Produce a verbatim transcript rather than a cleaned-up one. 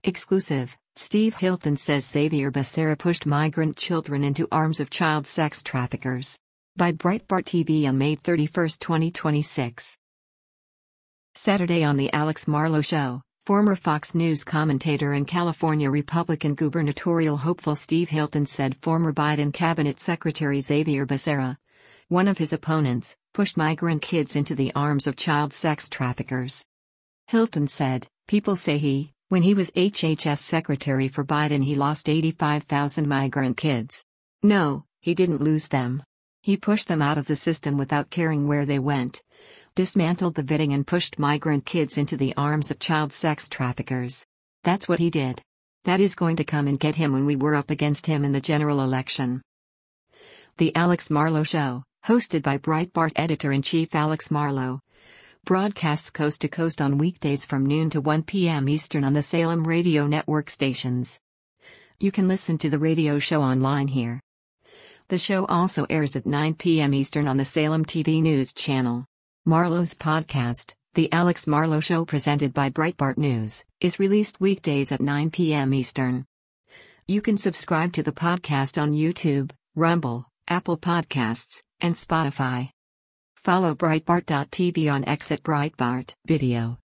Exclusive, Steve Hilton says Xavier Becerra pushed migrant children into arms of child sex traffickers. By Breitbart T V on May thirty-first, twenty twenty-six. Saturday on The Alex Marlow Show, former Fox News commentator and California Republican gubernatorial hopeful Steve Hilton said former Biden cabinet secretary Xavier Becerra, one of his opponents, pushed migrant kids into the arms of child sex traffickers. Hilton said, "People say he, when he was H H S secretary for Biden, he lost eighty-five thousand migrant kids. No, he didn't lose them. He pushed them out of the system without caring where they went. Dismantled the vetting and pushed migrant kids into the arms of child sex traffickers. That's what he did. That is going to come and get him when we were up against him in the general election." The Alex Marlow Show, hosted by Breitbart editor-in-chief Alex Marlow, broadcasts coast to coast on weekdays from noon to one p m Eastern on the Salem radio network stations. You can listen to the radio show online here. The show also airs at nine p m Eastern on the Salem T V News channel. Marlow's podcast, The Alex Marlow Show presented by Breitbart News, is released weekdays at nine p m Eastern. You can subscribe to the podcast on YouTube, Rumble, Apple Podcasts, and Spotify. Follow Breitbart dot T V on X at Breitbart Video.